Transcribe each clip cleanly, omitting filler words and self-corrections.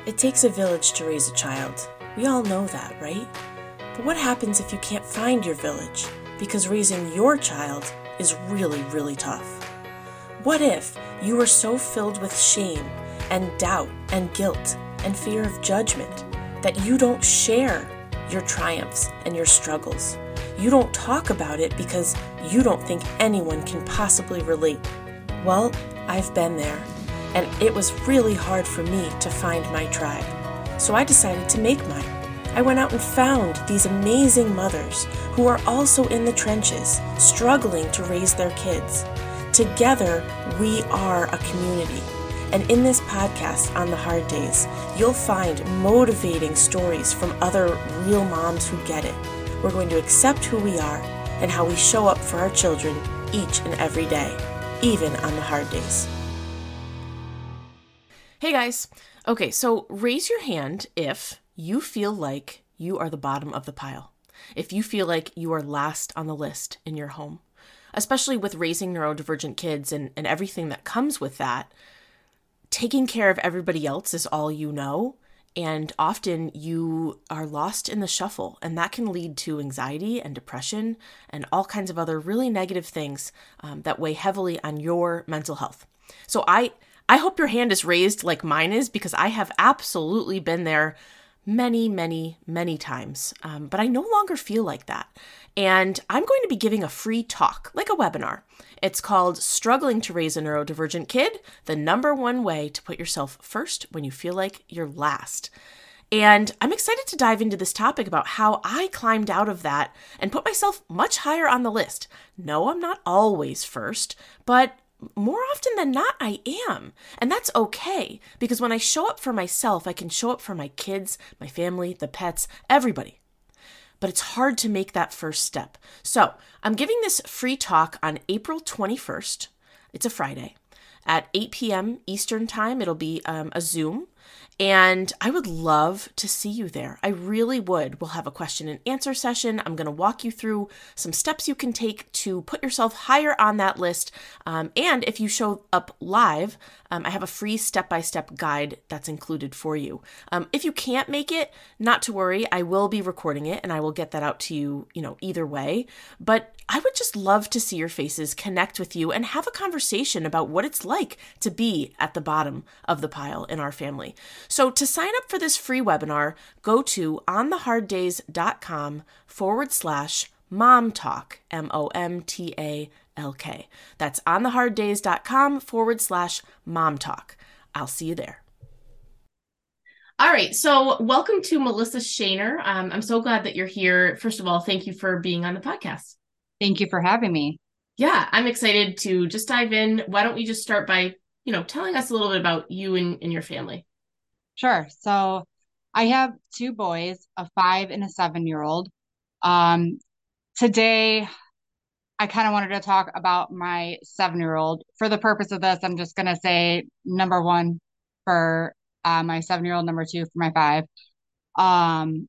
It takes a village to raise a child. We all know that, right? But what happens if you can't find your village? Because raising your child is really, really tough. What if you are so filled with shame and doubt and guilt and fear of judgment that you don't share your triumphs and your struggles? You don't talk about it because you don't think anyone can possibly relate. Well, I've been there, and it was really hard for me to find my tribe. So I decided to make mine. I went out and found these amazing mothers who are also in the trenches, struggling to raise their kids. Together, we are a community. And in this podcast, On the Hard Days, you'll find motivating stories from other real moms who get it. We're going to accept who we are and how we show up for our children each and every day, even on the hard days. Hey guys. Okay, so raise your hand if you feel like you are the bottom of the pile. If you feel like you are last on the list in your home, especially with raising neurodivergent kids and everything that comes with that. Taking care of everybody else is all you know, and often you are lost in the shuffle, and that can lead to anxiety and depression and all kinds of other really negative things that weigh heavily on your mental health. So I hope your hand is raised like mine is, because I have absolutely been there many, many, many times, but I no longer feel like that. And I'm going to be giving a free talk, like a webinar. It's called Struggling to Raise a Neurodivergent Kid, the #1 way to put yourself first when you feel like you're last. And I'm excited to dive into this topic about how I climbed out of that and put myself much higher on the list. No, I'm not always first, but more often than not, I am. And that's okay, because when I show up for myself, I can show up for my kids, my family, the pets, everybody. But it's hard to make that first step. So I'm giving this free talk on April 21st. It's a Friday at 8 p.m. Eastern Time. It'll be a Zoom. And I would love to see you there. I really would. We'll have a question and answer session. I'm going to walk you through some steps you can take to put yourself higher on that list. And if you show up live, I have a free step-by-step guide that's included for you. If you can't make it, not to worry. I will be recording it and I will get that out to you, either way. But I would just love to see your faces, connect with you, and have a conversation about what it's like to be at the bottom of the pile in our family. So to sign up for this free webinar, go to ontheharddays.com/mom talk, MOMTALK. That's ontheharddays.com/mom talk. I'll see you there. All right. So welcome to Melissa Shaner. I'm so glad that you're here. First of all, thank you for being on the podcast. Thank you for having me. Yeah, I'm excited to just dive in. Why don't we just start by, telling us a little bit about you and your family? Sure. So I have two boys, a 5 and a 7-year-old. Um, Today, I kind of wanted to talk about my 7-year-old. For the purpose of this, I'm just going to say #1 for my 7-year-old, #2 for my 5. Um,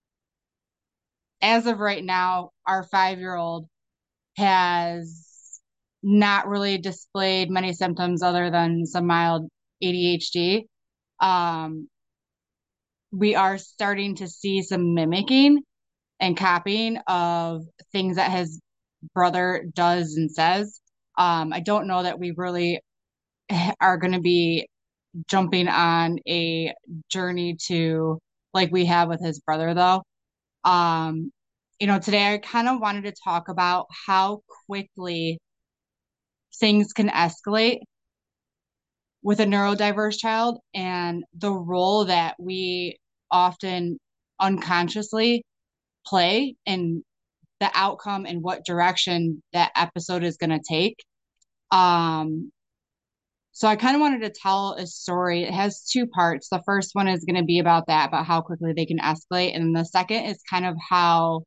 as of right now, our 5-year-old has not really displayed many symptoms other than some mild ADHD. Um, we are starting to see some mimicking and copying of things that his brother does and says. I don't know that we really are going to be jumping on a journey to like we have with his brother, though. Um, Today I kind of wanted to talk about how quickly things can escalate with a neurodiverse child and the role that we often unconsciously play and the outcome and what direction that episode is going to take. Um, so I kind of wanted to tell a story. It has two parts. The first one is going to be about that, about how quickly they can escalate. And the second is kind of how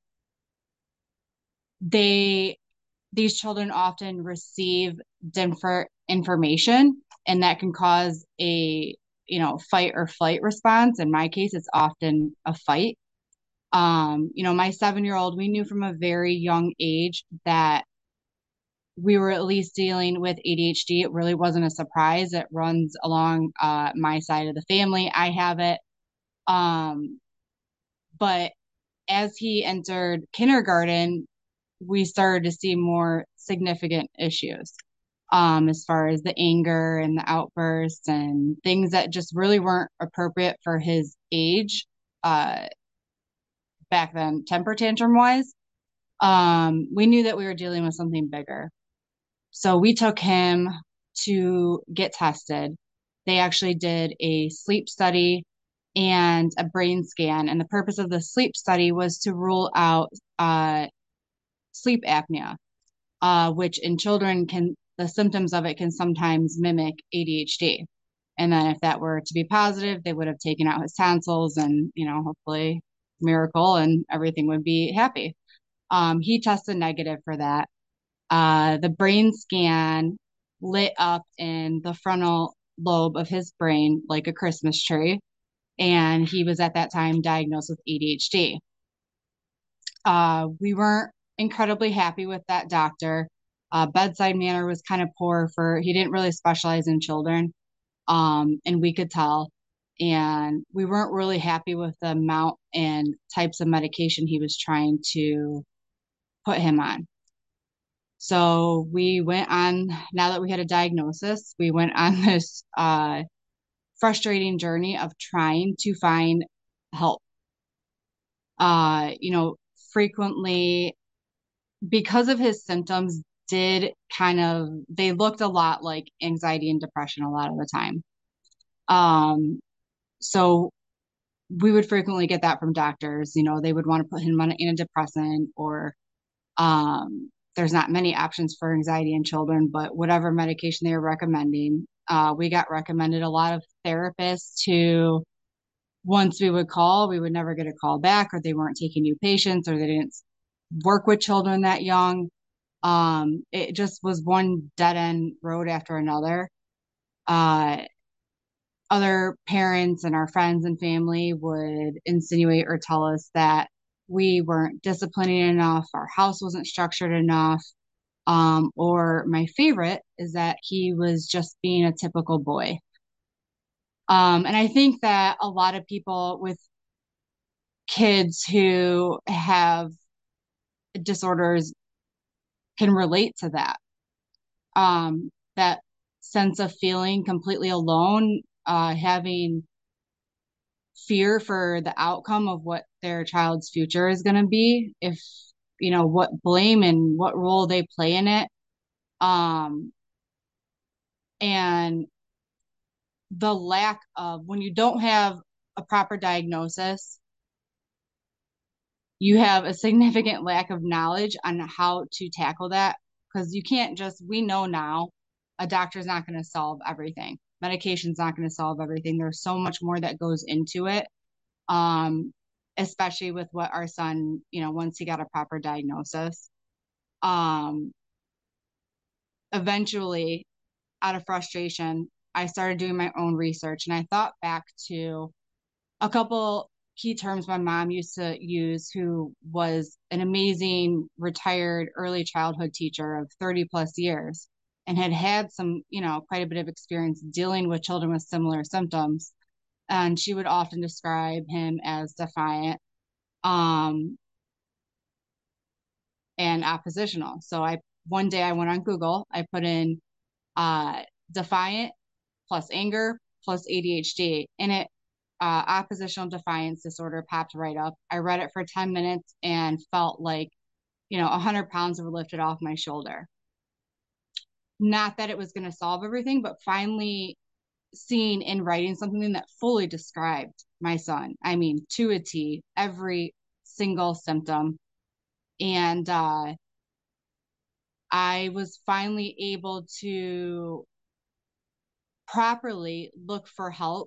they, these children often receive different information and that can cause a, fight or flight response. In my case, it's often a fight. My 7-year-old, we knew from a very young age that we were at least dealing with ADHD. It really wasn't a surprise. It runs along my side of the family. I have it. Um, but as he entered kindergarten, we started to see more significant issues as far as the anger and the outbursts and things that just really weren't appropriate for his age uh, back then, temper tantrum wise. We knew that we were dealing with something bigger. So we took him to get tested. They actually did a sleep study and a brain scan. And the purpose of the sleep study was to rule out sleep apnea, which in children can, the symptoms of it can sometimes mimic ADHD. And then if that were to be positive, they would have taken out his tonsils and, hopefully miracle and everything would be happy. He tested negative for that. The brain scan lit up in the frontal lobe of his brain like a Christmas tree. And he was at that time diagnosed with ADHD. We weren't incredibly happy with that doctor. Bedside manner was kind of poor he didn't really specialize in children, and we could tell. And we weren't really happy with the amount and types of medication he was trying to put him on. So we went on, now that we had a diagnosis, we went on this frustrating journey of trying to find help. Frequently, because of his symptoms, they looked a lot like anxiety and depression a lot of the time. Um, so we would frequently get that from doctors. They would want to put him on an antidepressant or there's not many options for anxiety in children, but whatever medication they were recommending, we got recommended a lot of therapists who, once we would call, we would never get a call back, or they weren't taking new patients, or they didn't work with children that young. It just was one dead end road after another. Uh, Other parents and our friends and family would insinuate or tell us that we weren't disciplining enough, our house wasn't structured enough. Or my favorite is that he was just being a typical boy. And I think that a lot of people with kids who have disorders can relate to that. That sense of feeling completely alone, having fear for the outcome of what their child's future is going to be, if, what blame and what role they play in it. Um, and the lack of, when you don't have a proper diagnosis, you have a significant lack of knowledge on how to tackle that, because you can't just, we know now a doctor's not going to solve everything. Medication's not going to solve everything. There's so much more that goes into it. Especially with what our son, once he got a proper diagnosis. Um, Eventually, out of frustration, I started doing my own research, and I thought back to a couple key terms my mom used to use, who was an amazing retired early childhood teacher of 30 plus years and had some, quite a bit of experience dealing with children with similar symptoms. And she would often describe him as defiant, um, and oppositional. So one day I went on Google, I put in defiant plus anger plus ADHD, and it oppositional defiance disorder popped right up. I read it for 10 minutes and felt like, 100 pounds were lifted off my shoulder. Not that it was going to solve everything, but finally seeing in writing something that fully described my son. I mean, to a T, every single symptom. And I was finally able to properly look for help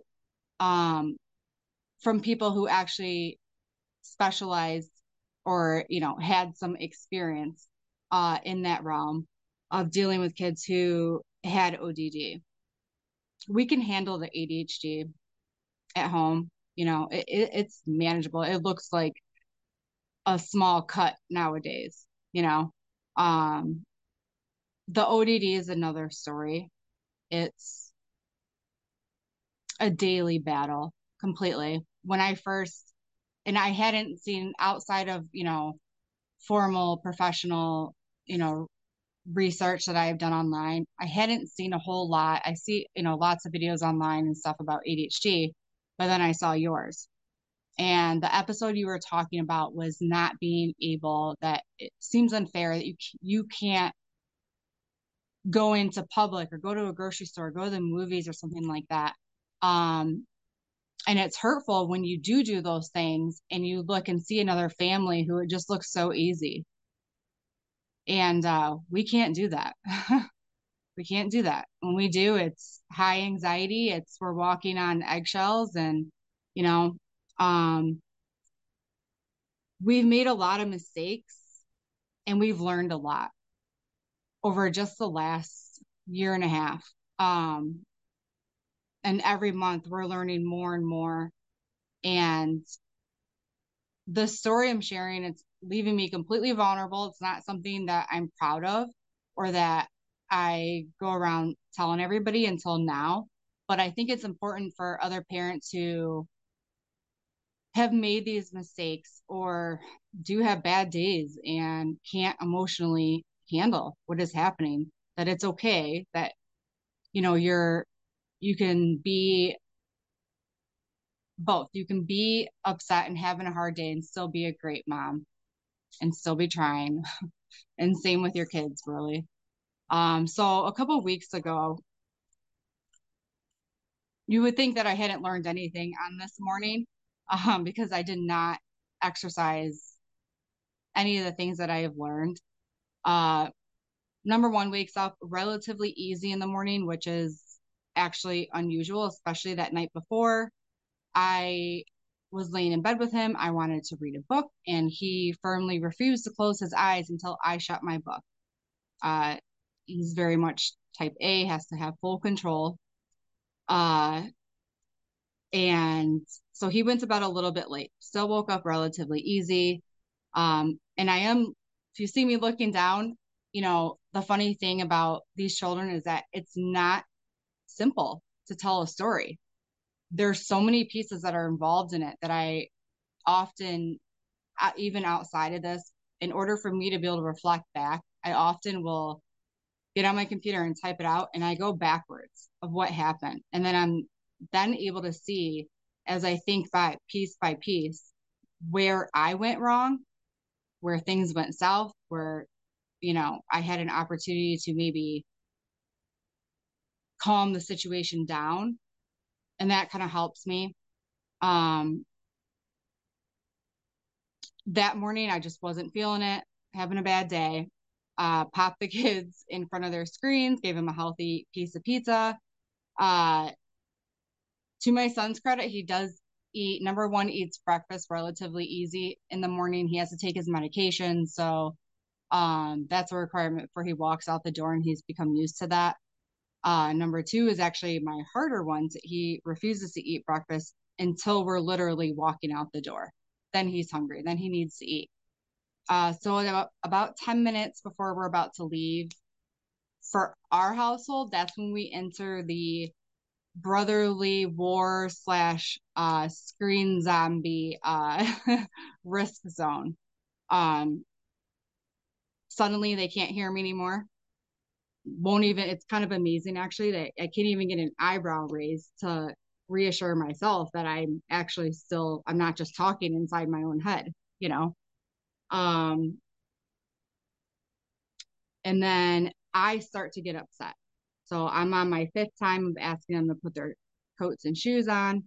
from people who actually specialized or, had some experience in that realm of dealing with kids who had ODD. We can handle the ADHD at home. It's manageable. It looks like a small cut nowadays, you know. Um, The ODD is another story. It's a daily battle completely. When I first, and I hadn't seen outside of, formal professional, you know, research that I've done online, I hadn't seen a whole lot. I see, lots of videos online and stuff about ADHD, but then I saw yours. And the episode you were talking about was not being able, that it seems unfair that you can't go into public or go to a grocery store, go to the movies or something like that. Um, and it's hurtful when you do those things and you look and see another family who it just looks so easy. And we can't do that. We can't do that. When we do, it's high anxiety. It's we're walking on eggshells, and you know, um, we've made a lot of mistakes, and we've learned a lot over just the last year and a half. And every month we're learning more and more. And the story I'm sharing, it's leaving me completely vulnerable. It's not something that I'm proud of or that I go around telling everybody until now. But I think it's important for other parents who have made these mistakes or do have bad days and can't emotionally handle what is happening, that it's okay, that, you can be both. You can be upset and having a hard day and still be a great mom and still be trying. And same with your kids, really. So a couple of weeks ago, you would think that I hadn't learned anything on this morning, because I did not exercise any of the things that I have learned. Uh, Number one, wakes up relatively easy in the morning, which is actually unusual, especially that night before. I was laying in bed with him. I wanted to read a book, and he firmly refused to close his eyes until I shut my book. Uh, he's very much type A, has to have full control. Uh, and so he went to bed a little bit late, still woke up relatively easy. And if you see me looking down, the funny thing about these children is that it's not simple to tell a story. There's so many pieces that are involved in it that I often, even outside of this, in order for me to be able to reflect back, I often will get on my computer and type it out, and I go backwards of what happened. And then I'm then able to see, as I think by piece, where I went wrong, where things went south, where, I had an opportunity to maybe calm the situation down. And that kind of helps me. Um, that morning, I just wasn't feeling it, having a bad day. Popped the kids in front of their screens, gave them a healthy piece of pizza. Uh, to my son's credit, he does eat, number one, eats breakfast relatively easy in the morning. He has to take his medication. So that's a requirement for he walks out the door, and he's become used to that. Number two is actually my harder ones. He refuses to eat breakfast until we're literally walking out the door. Then he's hungry. Then he needs to eat. So about 10 minutes before we're about to leave, for our household, that's when we enter the brotherly war slash screen zombie risk zone. Um, Suddenly they can't hear me anymore. Won't even, it's kind of amazing actually that I can't even get an eyebrow raised to reassure myself that I'm not just talking inside my own head, you know? Um, and then I start to get upset. So I'm on my fifth time of asking them to put their coats and shoes on.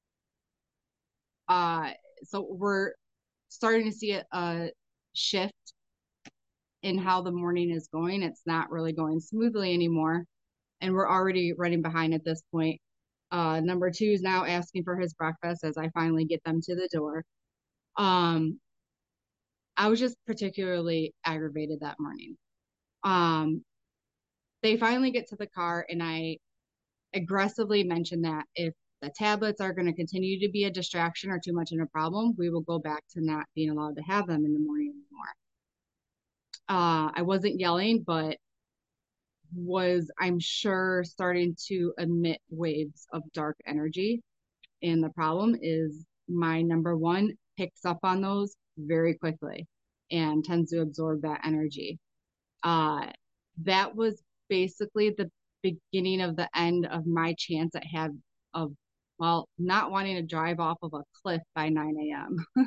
Uh, so we're starting to see a shift in how the morning is going. It's not really going smoothly anymore. And we're already running behind at this point. Number two is now asking for his breakfast as I finally get them to the door. Um, I was just particularly aggravated that morning. Um, they finally get to the car, and I aggressively mention that if the tablets are going to continue to be a distraction or too much of a problem, we will go back to not being allowed to have them in the morning anymore. I wasn't yelling, but was, I'm sure, starting to emit waves of dark energy. And the problem is my number one picks up on those very quickly and tends to absorb that energy. Uh, that was basically the beginning of the end of my chance at have of well, not wanting to drive off of a cliff by 9 a.m.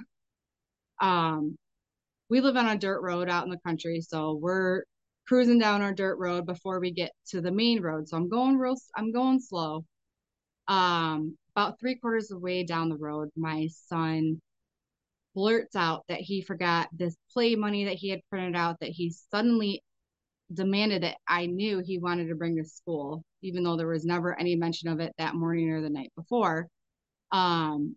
We live on a dirt road out in the country, so we're cruising down our dirt road before we get to the main road. So I'm going slow. About three-quarters of the way down the road, my son blurts out that he forgot this play money that he had printed out that he suddenly demanded that I knew he wanted to bring to school, even though there was never any mention of it that morning or the night before. Um,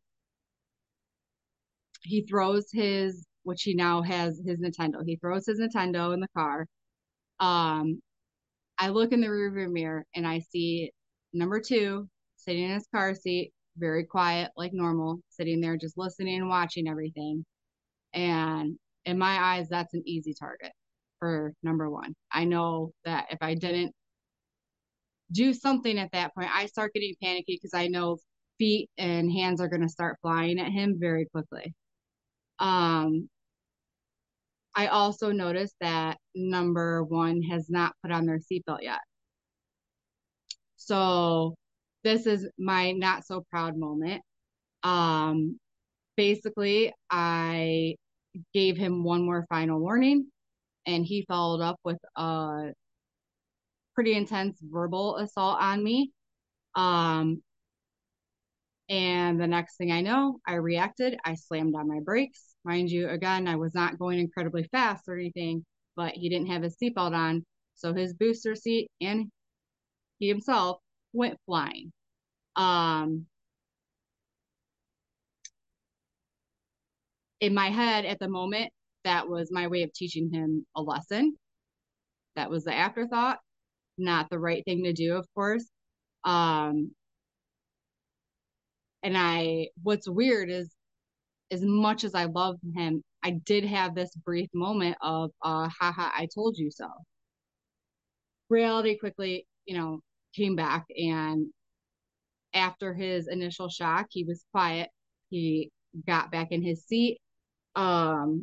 he throws his, which he now has his Nintendo. He throws his Nintendo in the car. Um, I look in the rearview mirror and I see number two sitting in his car seat, very quiet, like normal, sitting there just listening and watching everything. And in my eyes, that's an easy target for number one. I know that if I didn't do something at that point, I start getting panicky because I know feet and hands are going to start flying at him very quickly. Um, I also noticed that number one has not put on their seatbelt yet. So this is my not so proud moment. Um, Basically, I gave him one more final warning, and he followed up with a pretty intense verbal assault on me. Um, and the next thing I know, I reacted. I slammed on my brakes. Mind you, again, I was not going incredibly fast or anything, but he didn't have his seatbelt on. So his booster seat and he himself went flying. Um, in my head at the moment, that was my way of teaching him a lesson. That was the afterthought, not the right thing to do, of course. Um, what's weird is, as much as I love him, I did have this brief moment of, haha, I told you so. Reality quickly, came back. And after his initial shock, he was quiet. He got back in his seat. Um,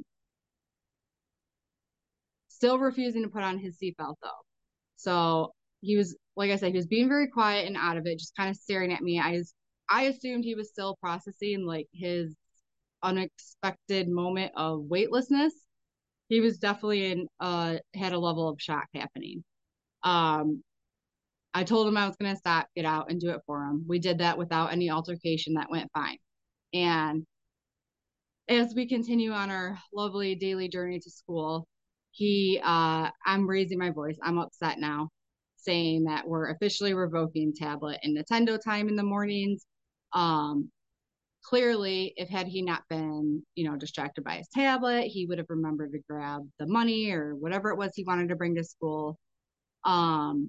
Still refusing to put on his seatbelt though. So he was, like I said, he was being very quiet and out of it, just kind of staring at me. I assumed he was still processing like his unexpected moment of weightlessness. He was definitely had a level of shock happening. Um, I told him I was going to stop, get out, and do it for him. We did that without any altercation. That went fine. And as we continue on our lovely daily journey to school, I'm raising my voice. I'm upset now, saying that we're officially revoking tablet and Nintendo time in the mornings. Um, Clearly, if had he not been, distracted by his tablet, he would have remembered to grab the money or whatever it was he wanted to bring to school. Um,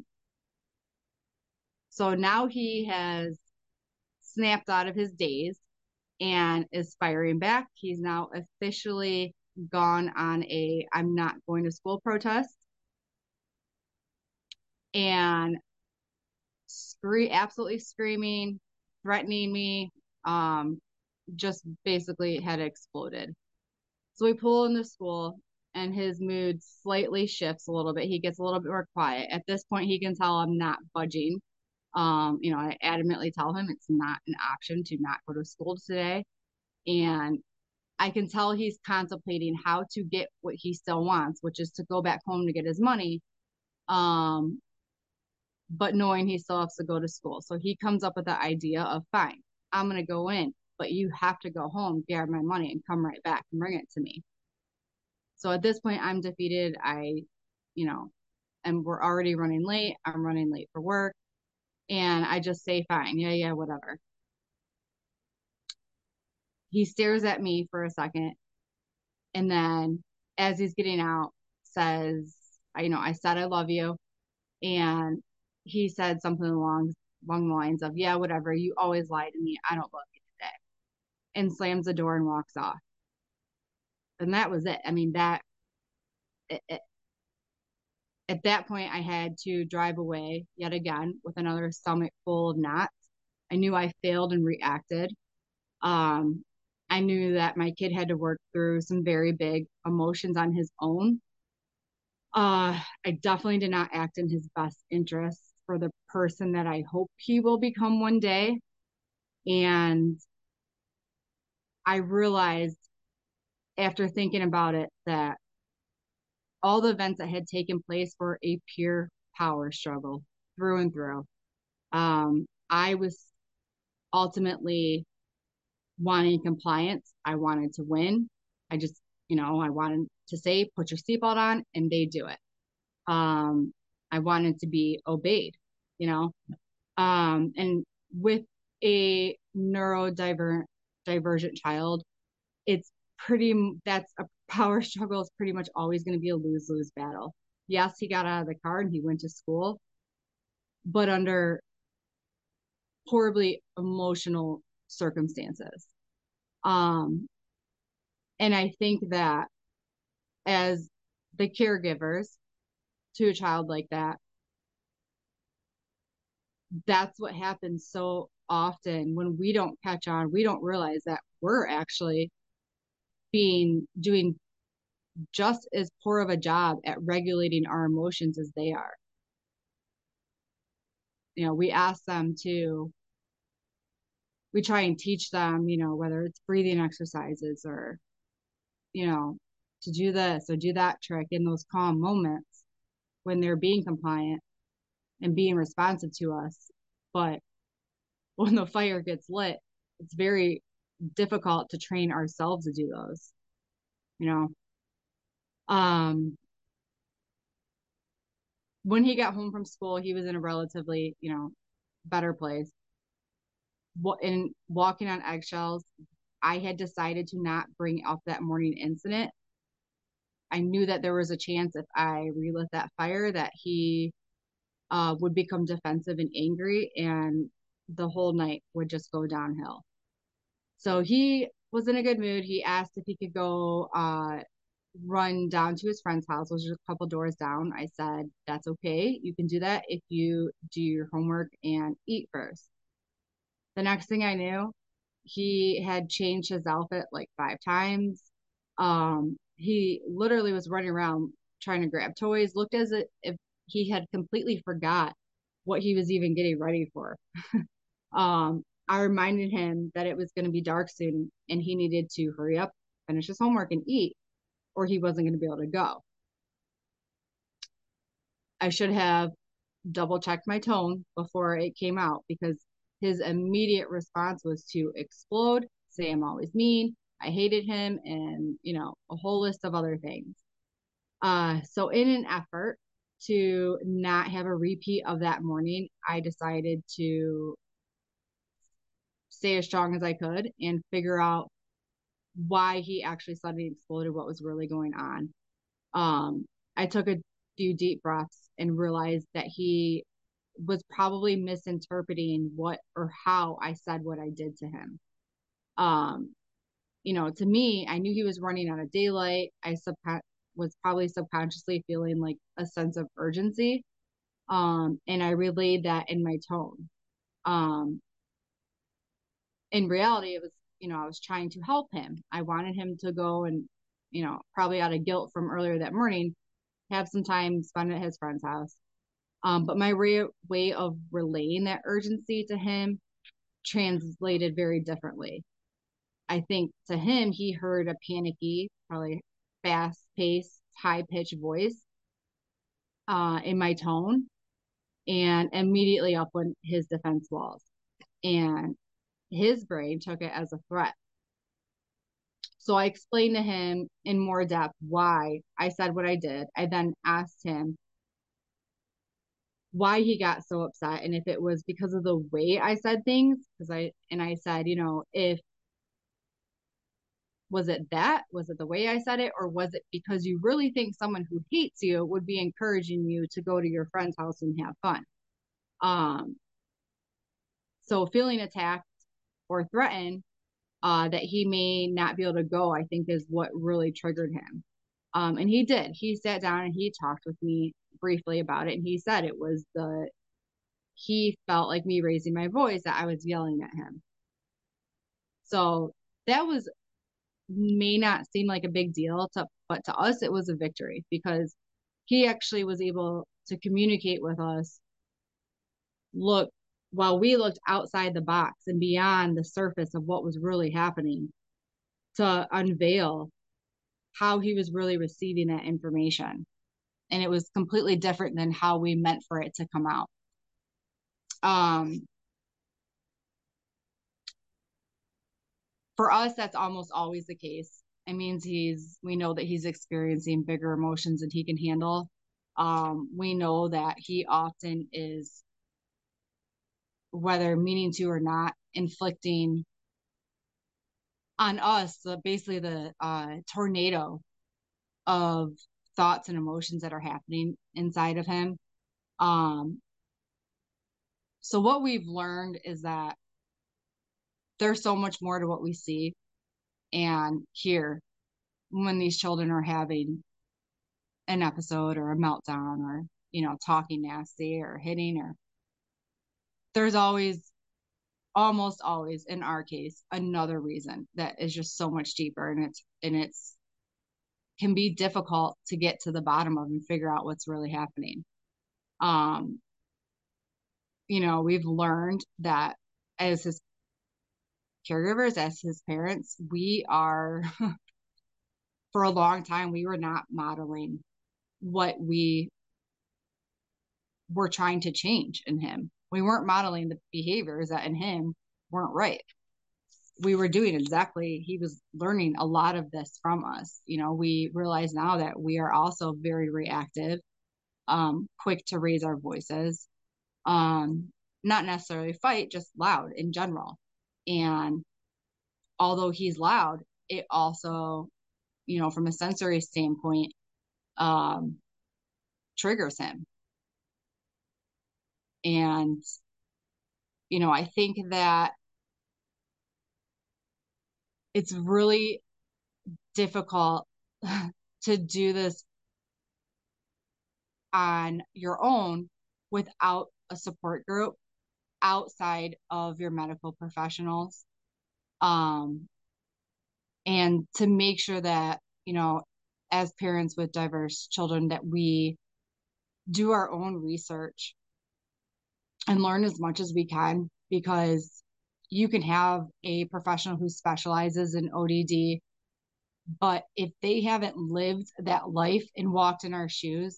so now he has snapped out of his daze and is firing back. He's now officially gone on a I'm not going to school protest and absolutely screaming, threatening me, um, just basically had exploded. So we pull into school and his mood slightly shifts a little bit. He gets a little bit more quiet. At this point, he can tell I'm not budging. I adamantly tell him it's not an option to not go to school today. And I can tell he's contemplating how to get what he still wants, which is to go back home to get his money. Um, but knowing he still has to go to school. So he comes up with the idea of, fine, I'm going to go in, but you have to go home, grab my money, and come right back and bring it to me. So at this point, I'm defeated. You know, and we're already running late. I'm running late for work. And I just say, fine, yeah, whatever. He stares at me for a second. And then as he's getting out, says, I said I love you. And he said something along the lines of, yeah, whatever, you always lie to me, I don't love you today, and slams the door and walks off. And that was it. I mean, that it, At that point, I had to drive away yet again with another stomach full of knots. I knew I failed and reacted. Um, I knew that my kid had to work through some very big emotions on his own. I definitely did not act in his best interests for the person that I hope he will become one day. And I realized after thinking about it that all the events that had taken place were a pure power struggle through and through. I was ultimately wanting compliance. I wanted to win. I just, I wanted to say, put your seatbelt on, and they do it. I wanted to be obeyed, you know. And with a neurodivergent child, it's that's a power struggle is pretty much always going to be a lose-lose battle. Yes, he got out of the car and he went to school, but under horribly emotional circumstances. Um, and I think that as the caregivers to a child like that, that's what happens so often when we don't catch on. We don't realize that we're actually doing just as poor of a job at regulating our emotions as they are. We ask them to, we try and teach them, whether it's breathing exercises or, you know, to do this or do that trick in those calm moments when they're being compliant and being responsive to us. But when the fire gets lit, it's very difficult to train ourselves to do those, you know. Um, when he got home from school, he was in a relatively, better place. In walking on eggshells, I had decided to not bring up that morning incident. I knew that there was a chance if I relit that fire that he would become defensive and angry, and the whole night would just go downhill. So he was in a good mood. He asked if he could go run down to his friend's house, which was a couple doors down. I said, that's okay. You can do that if you do your homework and eat first. The next thing I knew, he had changed his outfit like 5 times. He literally was running around trying to grab toys, looked as if he had completely forgot what he was even getting ready for. I reminded him that it was going to be dark soon and he needed to hurry up, finish his homework, and eat, or he wasn't going to be able to go. I should have double checked my tone before it came out because his immediate response was to explode, say I'm always mean, I hated him, and a whole list of other things. So in an effort to not have a repeat of that morning, I decided to stay as strong as I could and figure out why he actually suddenly exploded, what was really going on. I took a few deep breaths and realized that he was probably misinterpreting what or how I said what I did to him. Um, to me, I knew he was running out of daylight. Was probably subconsciously feeling like a sense of urgency. And I relayed that in my tone. Um, in reality, it was, I was trying to help him. I wanted him to go and, probably out of guilt from earlier that morning, have some time spent at his friend's house. But my way of relaying that urgency to him translated very differently. I think to him, he heard a panicky, probably fast paced, high pitched voice in my tone, and immediately up went his defense walls. And his brain took it as a threat. So I explained to him in more depth why I said what I did. I then asked him why he got so upset and if it was because of the way I said things. I said, if was it the way I said it, or was it because you really think someone who hates you would be encouraging you to go to your friend's house and have fun? So feeling attacked or threatened that he may not be able to go, I think is what really triggered him. And he did. He sat down and he talked with me. briefly about it, and he said it was he felt like me raising my voice, that I was yelling at him. So that was, may not seem like a big deal but to us it was a victory, because he actually was able to communicate with us, look, while we looked outside the box and beyond the surface of what was really happening, to unveil how he was really receiving that information. And it was completely different than how we meant for it to come out. For us, that's almost always the case. It means we know that he's experiencing bigger emotions than he can handle. We know that he often is, whether meaning to or not, inflicting on us basically the tornado of thoughts and emotions that are happening inside of him. So what we've learned is that there's so much more to what we see and hear when these children are having an episode or a meltdown, or talking nasty or hitting, or there's almost always, in our case, another reason that is just so much deeper, and it's can be difficult to get to the bottom of and figure out what's really happening. We've learned that as his caregivers, as his parents, we are for a long time we were not modeling what we were trying to change in him. We weren't modeling the behaviors that in him weren't right. We were doing exactly, he was learning a lot of this from us. We realize now that we are also very reactive, quick to raise our voices, not necessarily fight, just loud in general. And although he's loud, it also, from a sensory standpoint, triggers him. And, I think that it's really difficult to do this on your own without a support group outside of your medical professionals. And to make sure that, as parents with diverse children, that we do our own research and learn as much as we can, because you can have a professional who specializes in ODD, but if they haven't lived that life and walked in our shoes,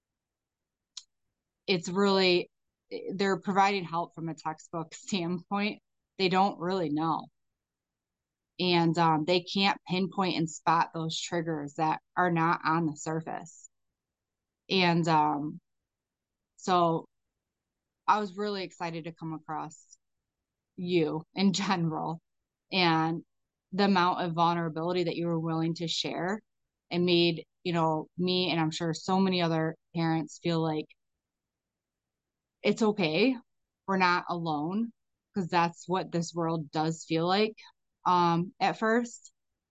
it's really, they're providing help from a textbook standpoint. They don't really know. And they can't pinpoint and spot those triggers that are not on the surface. And so I was really excited to come across you in general, and the amount of vulnerability that you were willing to share, and made, me, and I'm sure so many other parents, feel like it's okay. We're not alone, because that's what this world does feel like at first.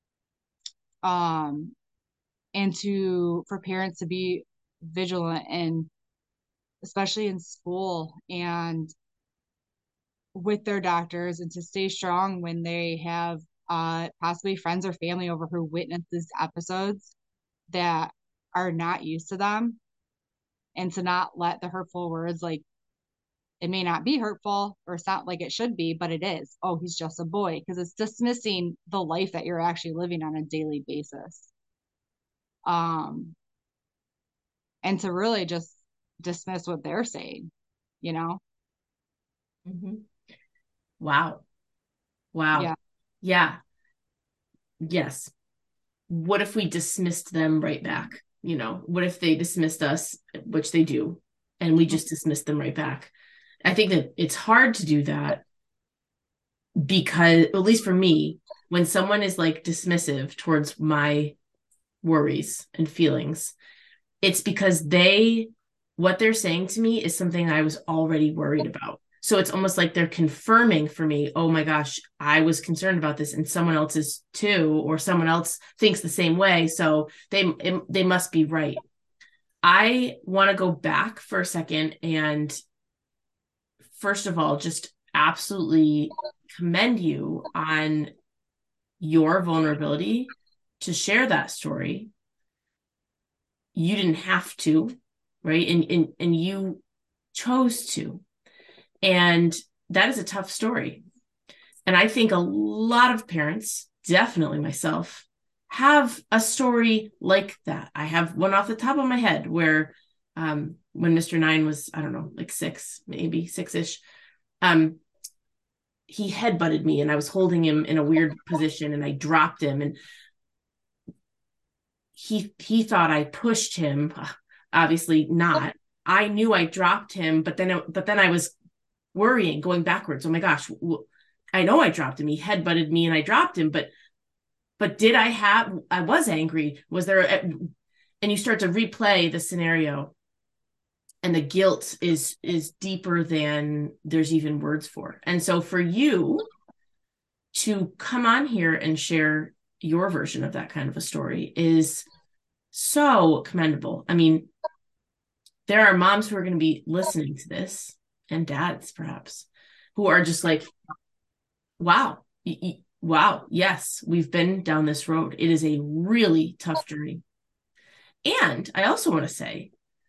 And for parents to be vigilant, and especially in school and with their doctors, and to stay strong when they have possibly friends or family over who witness these episodes that are not used to them, and to not let the hurtful words, like, it may not be hurtful or sound like it should be, but it is. Oh, he's just a boy, because it's dismissing the life that you're actually living on a daily basis. And to really just dismiss what they're saying, you know? Mm-hmm. Wow. Wow. Yeah. Yeah. Yes. What if we dismissed them right back? What if they dismissed us, which they do, and we just dismissed them right back? I think that it's hard to do that, because, at least for me, when someone is like dismissive towards my worries and feelings, it's because what they're saying to me is something I was already worried about. So it's almost like they're confirming for me, oh my gosh, I was concerned about this, and someone else is too, or someone else thinks the same way. So they must be right. I want to go back for a second and first of all, just absolutely commend you on your vulnerability to share that story. You didn't have to, right? And you chose to. And that is a tough story. And I think a lot of parents, definitely myself, have a story like that. I have one off the top of my head where when Mr. Nine was, I don't know, like six, maybe six-ish, um, he headbutted me and I was holding him in a weird position and I dropped him and he thought I pushed him. Obviously not. I knew I dropped him, but then I was worrying, going backwards. Oh my gosh, I know I dropped him. He headbutted me and I dropped him, but did I have? I was angry. Was there? And you start to replay the scenario, and the guilt is deeper than there's even words for. And so for you to come on here and share your version of that kind of a story is so commendable. I mean, there are moms who are going to be listening to this, and dads perhaps, who are just like, wow, wow, yes, we've been down this road. It is a really tough journey. And I also want to say,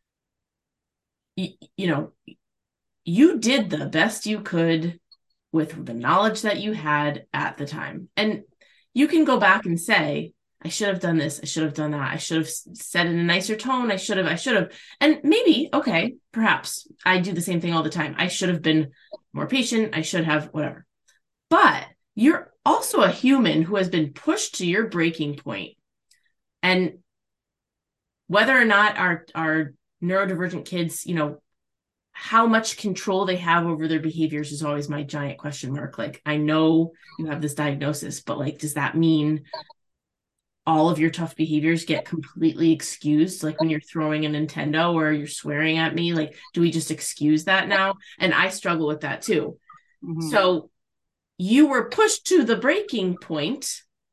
you know, you did the best you could with the knowledge that you had at the time. And you can go back and say, I should have done this. I should have done that. I should have said in a nicer tone. I should have. And maybe, okay, perhaps I do the same thing all the time. I should have been more patient. I should have whatever. But you're also a human who has been pushed to your breaking point. And whether or not our neurodivergent kids, how much control they have over their behaviors is always my giant question mark. Like, I know you have this diagnosis, but like, does that mean all of your tough behaviors get completely excused? Like when you're throwing a Nintendo or you're swearing at me, like, do we just excuse that now? And I struggle with that too. Mm-hmm. So you were pushed to the breaking point,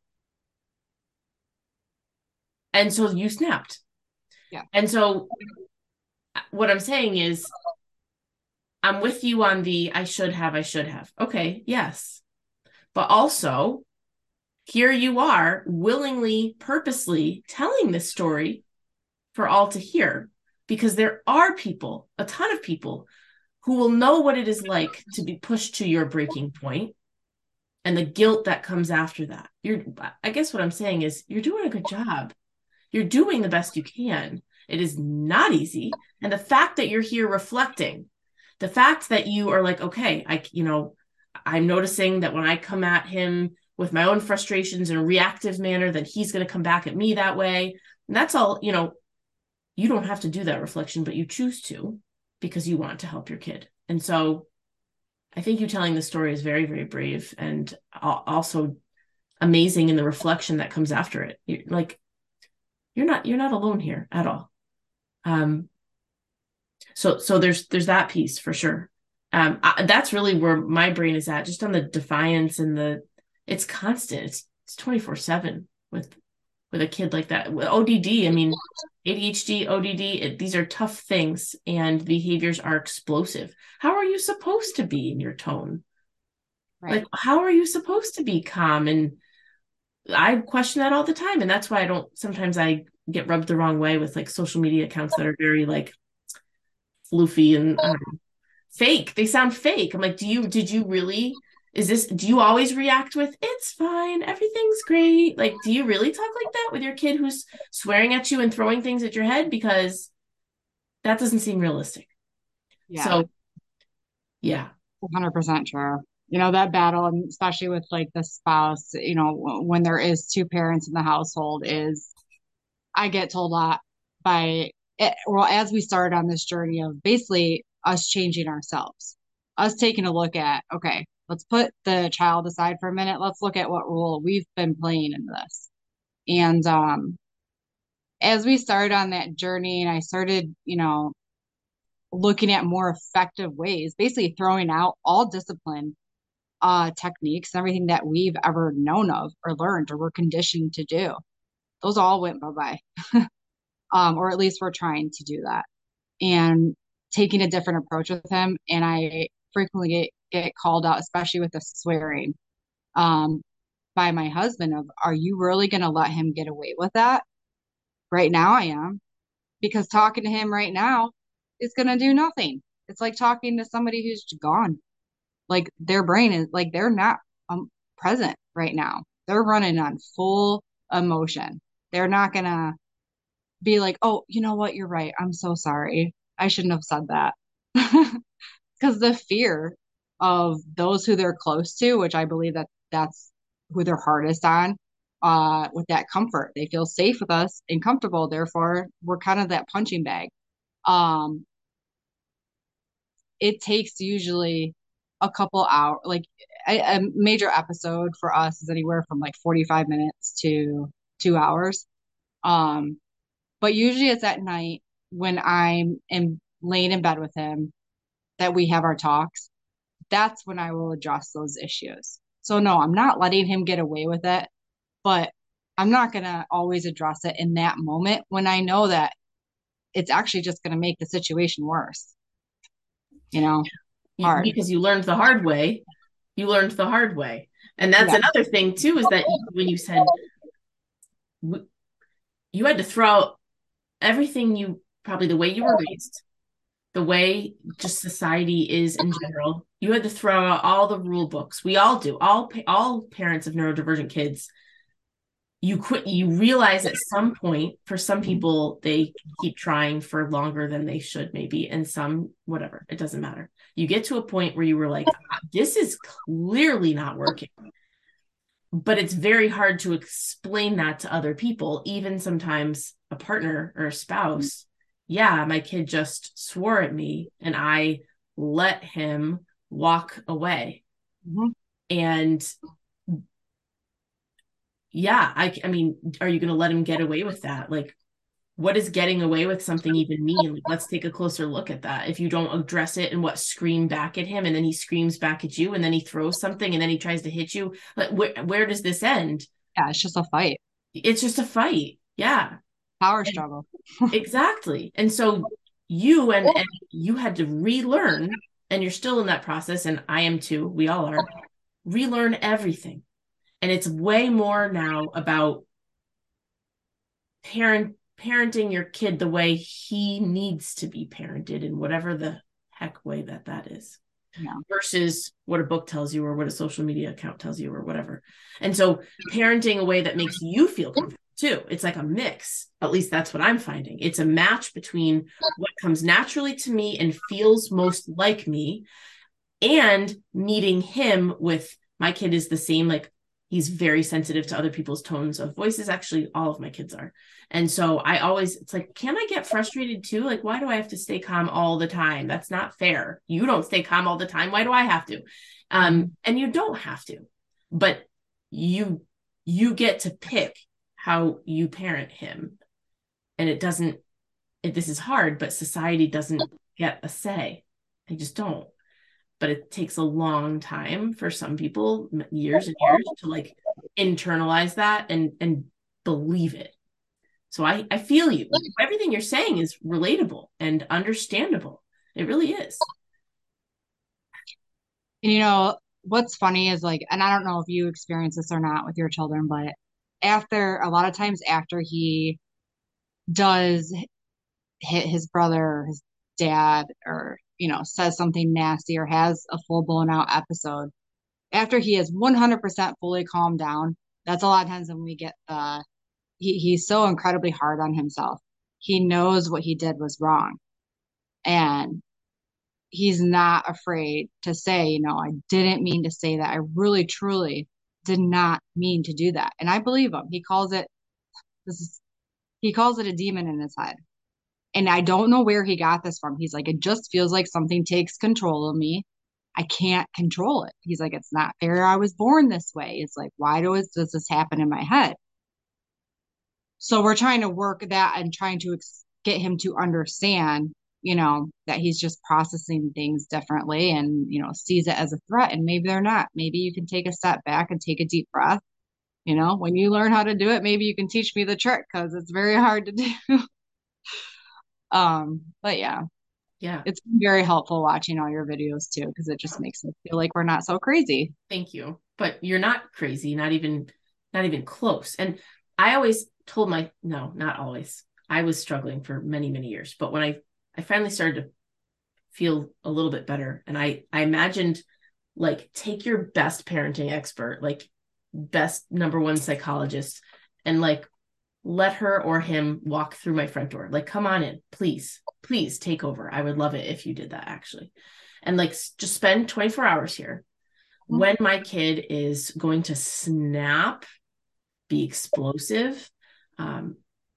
and so you snapped. Yeah. And so what I'm saying is, I'm with you on the I should have. Okay, yes. But also, here you are willingly, purposely telling this story for all to hear, because there are people, a ton of people, who will know what it is like to be pushed to your breaking point and the guilt that comes after that. I guess what I'm saying is you're doing a good job. You're doing the best you can. It is not easy. And the fact that you're here reflecting, the fact that you are like, okay, I'm noticing that when I come at him with my own frustrations in a reactive manner, then he's going to come back at me that way. And that's all, you don't have to do that reflection, but you choose to because you want to help your kid. And so I think you telling the story is very, very brave and also amazing in the reflection that comes after it. You're not alone here at all. So there's that piece for sure. That's really where my brain is at, just on the defiance and it's constant. It's 24/7 with a kid like that. With ODD, I mean, ADHD, ODD, these are tough things and behaviors are explosive. How are you supposed to be in your tone? Right. Like, how are you supposed to be calm? And I question that all the time. And that's why sometimes I get rubbed the wrong way with like social media accounts that are very like floofy and fake. They sound fake. I'm like, do you always react with, it's fine, everything's great? Like, do you really talk like that with your kid who's swearing at you and throwing things at your head? Because that doesn't seem realistic. Yeah. So, yeah. 100% true. That battle, and especially with like the spouse, when there is two parents in the household, I get told a lot by it, well, as we started on this journey of basically us changing ourselves, us taking a look at, okay, let's put the child aside for a minute. Let's look at what role we've been playing in this. And as we started on that journey and I started, looking at more effective ways, basically throwing out all discipline techniques and everything that we've ever known of or learned or were conditioned to do. Those all went bye-bye. or at least we're trying to do that and taking a different approach with him. And I frequently get called out, especially with the swearing, um, by my husband of, are you really going to let him get away with that? Right now I am, because talking to him right now is going to do nothing. It's like talking to somebody who's gone. Like their brain is like, they're not present right now. They're running on full emotion. They're not going to be like, oh, you know what? You're right. I'm so sorry. I shouldn't have said that. Because the fear of those who they're close to, which I believe that that's who they're hardest on, with that comfort. They feel safe with us and comfortable. Therefore, we're kind of that punching bag. Um, it takes usually a couple hours, like a major episode for us is anywhere from like 45 minutes to 2 hours. Um, but usually it's at night when laying in bed with him that we have our talks. That's when I will address those issues. So no, I'm not letting him get away with it, but I'm not going to always address it in that moment when I know that it's actually just going to make the situation worse, you know, hard. Because you learned the hard way. You learned the hard way. And that's Yeah. another thing too, is that when you said you had to throw out everything, you probably the way you were raised, the way just society is in general, you had to throw out all the rule books. We all do. All parents of neurodivergent kids, you realize at some point, for some people they keep trying for longer than they should maybe, and some whatever, it doesn't matter. You get to a point where you were like, this is clearly not working. But it's very hard to explain that to other people, even sometimes a partner or a spouse. Yeah, my kid just swore at me and I let him walk away. Mm-hmm. And yeah, I mean, are you going to let him get away with that? Like, what does getting away with something even mean? Like, let's take a closer look at that. If you don't address it and scream back at him, and then he screams back at you, and then he throws something, and then he tries to hit you, like, where does this end? Yeah. It's just a fight, It's just a fight. Yeah. power And struggle. exactly. And so and you had to relearn, and you're still in that process, and I am too. We all are. Relearn everything. And it's way more now about parenting your kid the way he needs to be parented in whatever the heck way that is, Yeah. versus what a book tells you or what a social media account tells you or whatever. And so parenting a way that makes you feel comfortable too. It's like a mix. At least that's what I'm finding. It's a match between what comes naturally to me and feels most like me, and meeting him with, my kid is the same, like he's very sensitive to other people's tones of voices. Actually, all of my kids are. And so it's like, can I get frustrated too? Like, why do I have to stay calm all the time? That's not fair. You don't stay calm all the time. Why do I have to? And you don't have to, but you get to pick how you parent him. And this is hard, but society doesn't get a say. They just don't. But it takes a long time for some people, years and years, to like internalize that and believe it. So I feel you. Everything you're saying is relatable and understandable. It really is. And what's funny is like, and I don't know if you experience this or not with your children, but a lot of times after he does hit his brother or his dad, or, says something nasty or has a full blown out episode, after he is 100% fully calmed down, that's a lot of times when we get he's so incredibly hard on himself. He knows what he did was wrong. And he's not afraid to say, I didn't mean to say that. I really, truly did not mean to do that. And I believe him. He calls it a demon in his head. And I don't know where he got this from. He's like, it just feels like something takes control of me. I can't control it. He's like, it's not fair. I was born this way. It's like, why does this happen in my head? So we're trying to work that and trying to get him to understand, that he's just processing things differently and, sees it as a threat. And maybe they're not. Maybe you can take a step back and take a deep breath. When you learn how to do it, maybe you can teach me the trick, because it's very hard to do. But yeah, Yeah. it's been very helpful watching all your videos too, because it just makes us feel like we're not so crazy. Thank you. But you're not crazy, not even close. And I always told my no, not always. I was struggling for many, many years. But when I finally started to feel a little bit better, and I imagined like take your best parenting expert, like best number one psychologist, and like let her or him walk through my front door. Like, come on in, please, please take over. I would love it if you did that actually. And like just spend 24 hours here when my kid is going to snap, be explosive, um,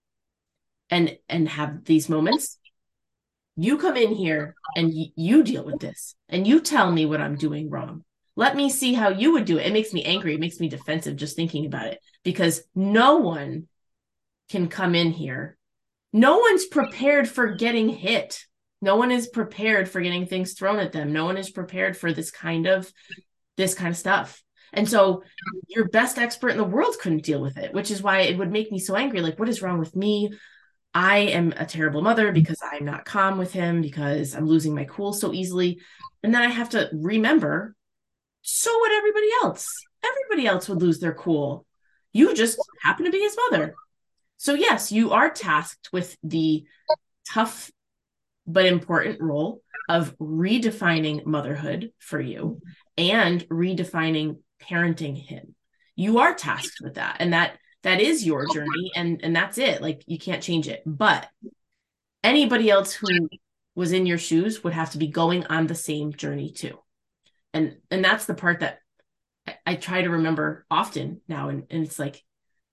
and have these moments. You come in here and you deal with this, and you tell me what I'm doing wrong. Let me see how you would do it. It makes me angry. It makes me defensive just thinking about it because no one can come in here. No one's prepared for getting hit. No one is prepared for getting things thrown at them. No one is prepared for this kind of stuff. And so your best expert in the world couldn't deal with it, which is why it would make me so angry. Like, what is wrong with me? I am a terrible mother because I'm not calm with him, because I'm losing my cool so easily. And then I have to remember, so would everybody else. Everybody else would lose their cool. You just happen to be his mother. So, yes, you are tasked with the tough but important role of redefining motherhood for you and redefining parenting him. You are tasked with that, and that is your journey, and that's it. Like, you can't change it. But anybody else who was in your shoes would have to be going on the same journey too. And that's the part that I try to remember often now, and it's like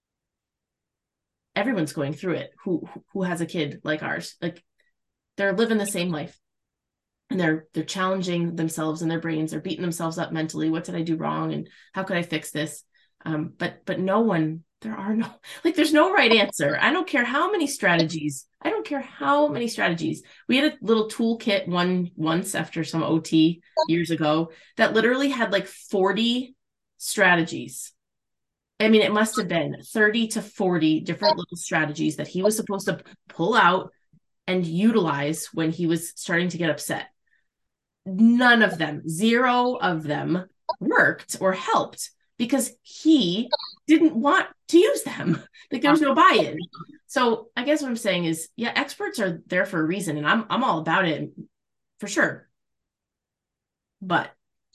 everyone's going through it who has a kid like ours. Like, they're living the same life, and they're challenging themselves and their brains. They're beating themselves up mentally. What did I do wrong, and how could I fix this? But no one, there are no, like, there's no right answer. I don't care how many strategies. I don't care how many strategies. We had a little toolkit once after some OT years ago that literally had like 40 strategies. I mean, it must have been 30 to 40 different little strategies that he was supposed to pull out and utilize when he was starting to get upset. None of them, zero of them worked or helped because he didn't want to use them. Like, there was no buy-in. So I guess what I'm saying is, yeah, experts are there for a reason, and I'm all about it for sure. But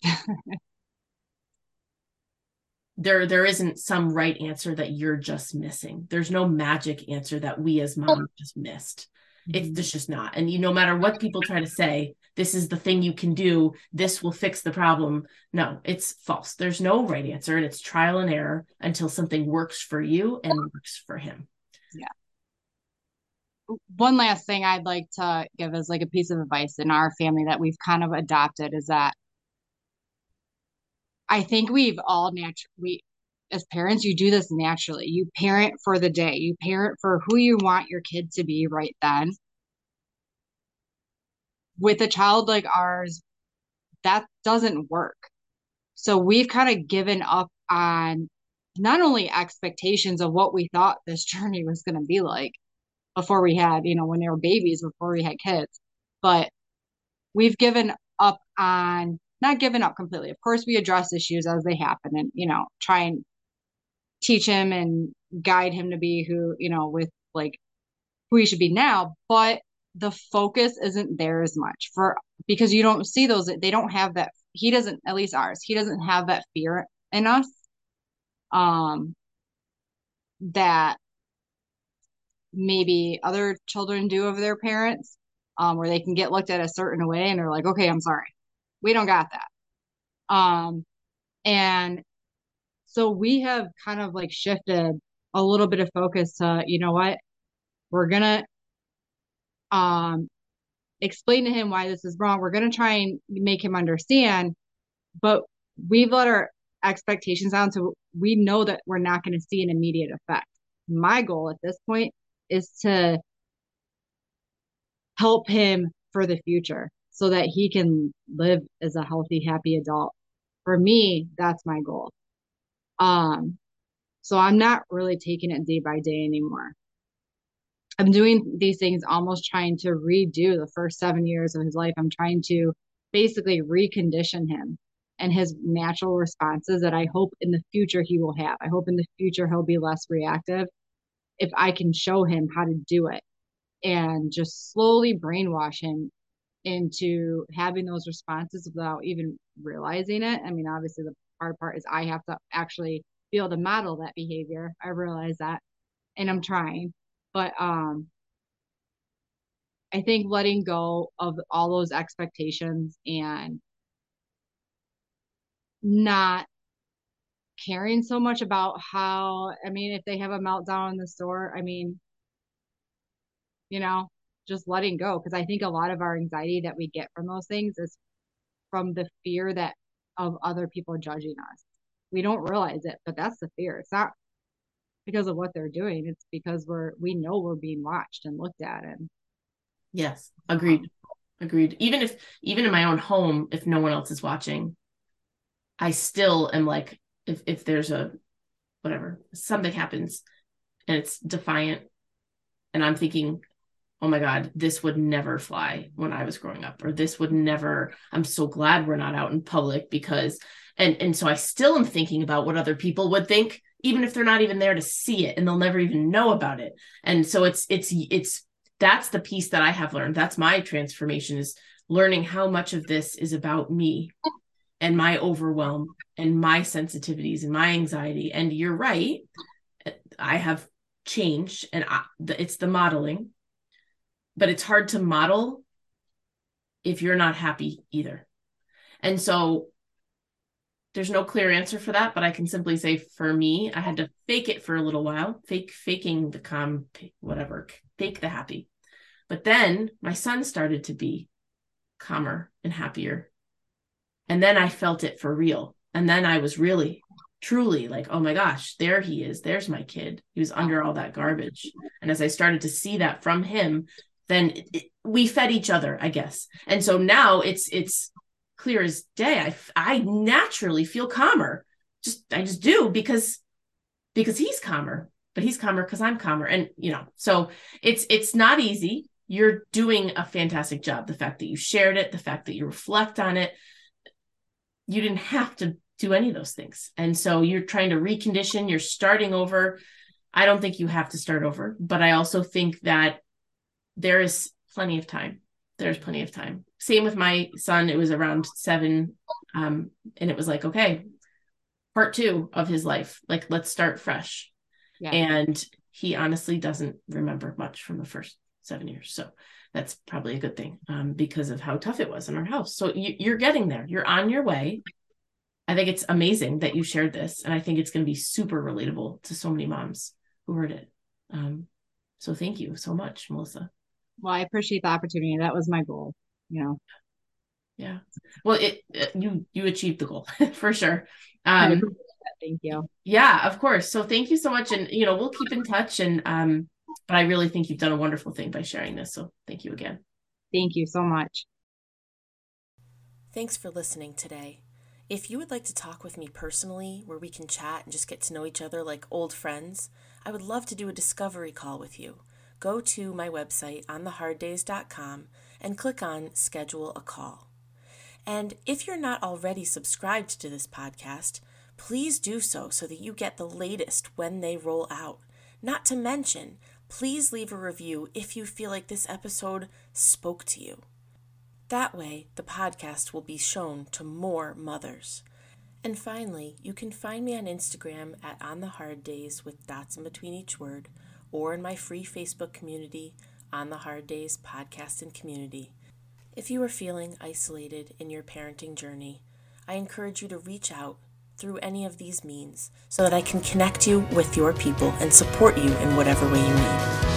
there isn't some right answer that you're just missing. There's no magic answer that we as moms just missed. It's just not. And no matter what people try to say, this is the thing you can do, this will fix the problem. No, it's false. There's no right answer, and it's trial and error until something works for you and works for him. Yeah. One last thing I'd like to give as like a piece of advice in our family that we've kind of adopted is that I think we've all we as parents, you do this naturally. You parent for the day. You parent for who you want your kid to be right then. With a child like ours, that doesn't work. So we've kind of given up on not only expectations of what we thought this journey was going to be like before we had, when they were babies, before we had kids, but we've given up on, not given up completely. Of course, we address issues as they happen and, try and teach him and guide him to be who, with like who he should be now. But the focus isn't there as much because you don't see those, they don't have that. He doesn't, at least ours, he doesn't have that fear in us. Um, that maybe other children do of their parents, where they can get looked at a certain way and they're like, okay, I'm sorry. We don't got that. And so we have kind of like shifted a little bit of focus to, you know what, we're gonna um explain to him why this is wrong. We're gonna try and make him understand, but we've let our expectations down, so we know that we're not going to see an immediate effect. My goal at this point is to help him for the future so that he can live as a healthy, happy adult. For me, that's my goal. Um, so I'm not really taking it day by day anymore. I'm doing these things almost trying to redo the first 7 years of his life. I'm trying to basically recondition him and his natural responses that I hope in the future he will have. I hope in the future he'll be less reactive if I can show him how to do it and just slowly brainwash him into having those responses without even realizing it. I mean, obviously the hard part is I have to actually be able to model that behavior. I realize that and I'm trying. But I think letting go of all those expectations and not caring so much about how, I mean, if they have a meltdown in the store, I mean, you know, just letting go. Because I think a lot of our anxiety that we get from those things is from the fear that of other people judging us. We don't realize it, but that's the fear. It's not because of what they're doing. It's because we know we're being watched and looked at. And yes, agreed. Even in my own home, if no one else is watching, I still am like, if there's a whatever, something happens and it's defiant, and I'm thinking, oh my God, this would never fly when I was growing up, or this would never, I'm so glad we're not out in public because, and so I still am thinking about what other people would think, even if they're not even there to see it and they'll never even know about it. And so it's, that's the piece that I have learned. That's my transformation, is learning how much of this is about me and my overwhelm and my sensitivities and my anxiety. And you're right. I have changed, and it's the modeling, but it's hard to model if you're not happy either. And so there's no clear answer for that, but I can simply say for me, I had to fake it for a little while, faking the calm, whatever, fake the happy. But then my son started to be calmer and happier. And then I felt it for real. And then I was really, truly like, oh my gosh, there he is. There's my kid. He was under all that garbage. And as I started to see that from him, then we fed each other, I guess. And so now it's clear as day. I naturally feel calmer. I just do because he's calmer, but he's calmer because I'm calmer. And, so it's not easy. You're doing a fantastic job. The fact that you shared it, the fact that you reflect on it, you didn't have to do any of those things. And so you're trying to recondition, you're starting over. I don't think you have to start over, but I also think that there is plenty of time. There's plenty of time. Same with my son. It was around 7. And it was like, okay, part 2 of his life. Like, let's start fresh. Yeah. And he honestly doesn't remember much from the first 7 years. So that's probably a good thing, because of how tough it was in our house. So you're getting there. You're on your way. I think it's amazing that you shared this. And I think it's going to be super relatable to so many moms who heard it. So thank you so much, Melissa. Well, I appreciate the opportunity. That was my goal, Yeah. Well, you achieved the goal for sure. Thank you. Yeah, of course. So thank you so much. And, we'll keep in touch. And, but I really think you've done a wonderful thing by sharing this. So thank you again. Thank you so much. Thanks for listening today. If you would like to talk with me personally, where we can chat and just get to know each other like old friends, I would love to do a discovery call with you. Go to my website, ontheharddays.com, and click on Schedule a Call. And if you're not already subscribed to this podcast, please do so that you get the latest when they roll out. Not to mention, please leave a review if you feel like this episode spoke to you. That way, the podcast will be shown to more mothers. And finally, you can find me on Instagram at ontheharddays with dots in between each word, or in my free Facebook community, On the Hard Days Podcast and Community. If you are feeling isolated in your parenting journey, I encourage you to reach out through any of these means so that I can connect you with your people and support you in whatever way you need.